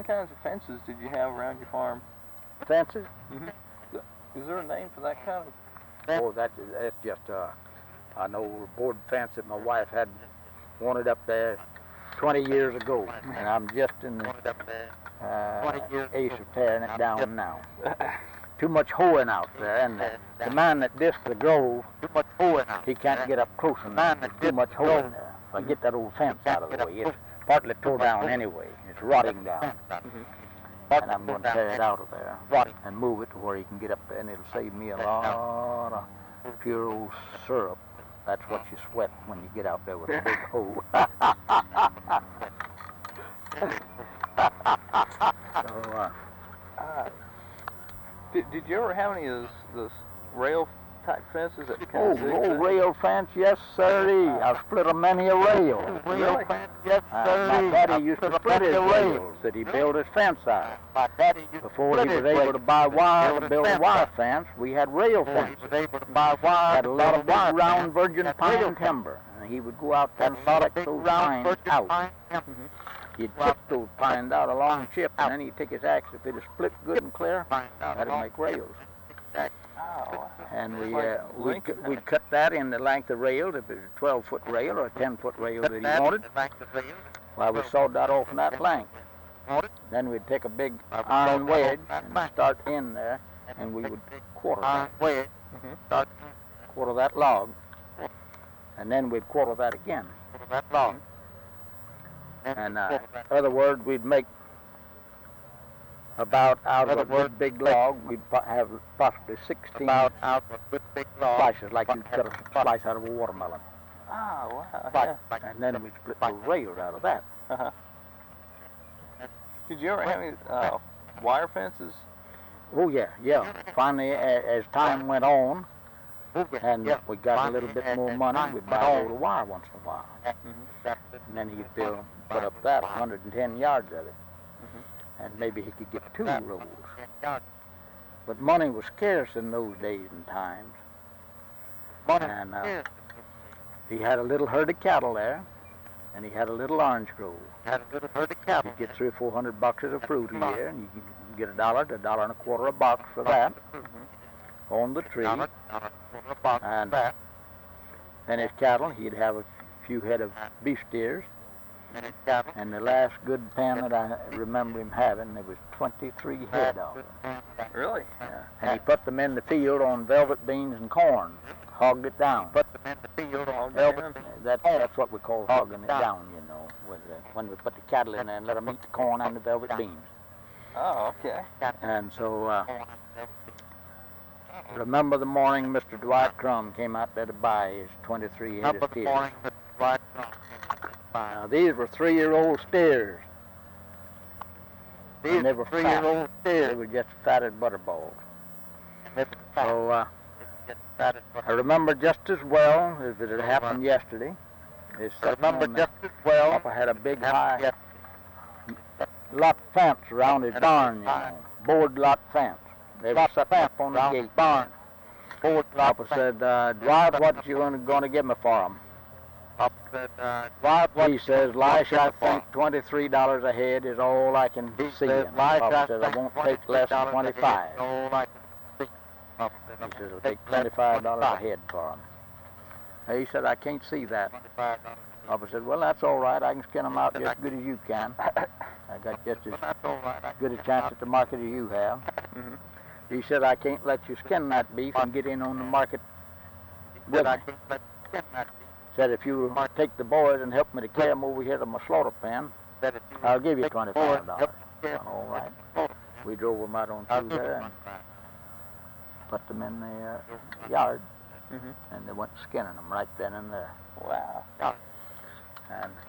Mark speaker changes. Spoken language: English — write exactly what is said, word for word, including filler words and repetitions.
Speaker 1: kinds of fences did you have around your farm?
Speaker 2: Fences?
Speaker 1: Mm-hmm. Is there a name for that kind of?
Speaker 2: Oh, that, that's just uh, an old board fence that my wife had wanted up there twenty years ago, and I'm just in the uh, ace of tearing it down now. Too much hoeing out there, and the, the man that discs the grove, he can't get up close enough. There's too much hoeing there. So I get that old fence out of the way. It's partly tore down anyway. It's rotting down. And I'm going to tear it out of there and move it to where he can get up there, and it'll save me a lot of pure old syrup. That's what you sweat when you get out there with a big hoe. so, uh,
Speaker 1: uh, did, did you ever have any of those, those rail type fences that
Speaker 2: Oh,
Speaker 1: kind of
Speaker 2: oh, rail fence, yes, sirree. I've split a many a rail.
Speaker 1: Rail
Speaker 2: fence, yes, sirree. Uh, my daddy used to split his rails that he built his fence out. My daddy used Before he was able to buy wire to build a wire fence, we had rail fences. He was able to buy wire. Had a lot of big round virgin pine timber, and he would go out there and select those pines out. He'd chip those pines out a long chip, and then he'd take his axe. If it was split good and clear, that'd make rails.
Speaker 1: Oh,
Speaker 2: And we uh, we'd, we'd cut that in the length of rails, if it was a twelve foot rail or a ten foot rail that he wanted. Well, we sawed that off in that length. Then we'd take a big iron wedge and start in there, and we would quarter that. Quarter that log, and then we'd quarter that again. And uh, in other words, we'd make about out of a big, big log, we'd have possibly sixteen slices, like you'd cut a slice out of a watermelon.
Speaker 1: Oh, wow.
Speaker 2: Yeah. And then we'd split those rails out of that.
Speaker 1: Uh-huh. Did you ever have any uh, wire fences?
Speaker 2: Oh, yeah, yeah. Finally, a, as time went on, and we got a little bit more money, we'd buy a load of wire once in a while. Mm-hmm. And then he'd build, put up that, one hundred ten yards of it. And maybe he could get two rows. But money was scarce in those days and times. And uh, he had a little herd of cattle there, and he had a little orange grove. He'd get three or four hundred boxes of fruit a year, and you could get a dollar to a dollar and a quarter a box for that on the tree. And then his cattle, he'd have a few head of beef steers. And the last good pen that I remember him having, there was twenty-three head of them.
Speaker 1: Really?
Speaker 2: Yeah. And he put them in the field on velvet beans and corn, hogged it down. Put them in the field on velvet. That, that's what we call hogging it down, you know, with, uh, when we put the cattle in there and let them eat the corn and the velvet beans.
Speaker 1: Oh, okay.
Speaker 2: And so, uh, remember the morning Mister Dwight Crum came out there to buy his twenty-three head of steers. Now, these were three-year-old steers. These were three-year-old steers. They were just fat as butterballs. So, uh, I remember just as well as it had happened yesterday. I remember just as well. Papa had a big high lock fence around his barn, you know, board lock fence. There was a fence on the gate. Barn. Papa said, uh, Dwight, what you going to give me for them? Said, uh, he says, Lish, I think twenty-three dollars a head is all I can he see. Says, Papa says, I won't take less than twenty-five. He says, I'll take twenty-five dollars a head for them. He said, I can't see that. Papa said, well, that's all right. I can skin them out just as good as you can. I got just as good a chance at the market as you have. Mm-hmm. He said, I can't let you skin that beef and get in on the market with me. Said, if you take the boys and help me to carry them over here to my slaughter pen, I'll give you twenty-five dollars. All right. We drove them out on through there and put them in the uh, yard, mm-hmm. and they went skinning them right then and there.
Speaker 1: Wow.
Speaker 2: And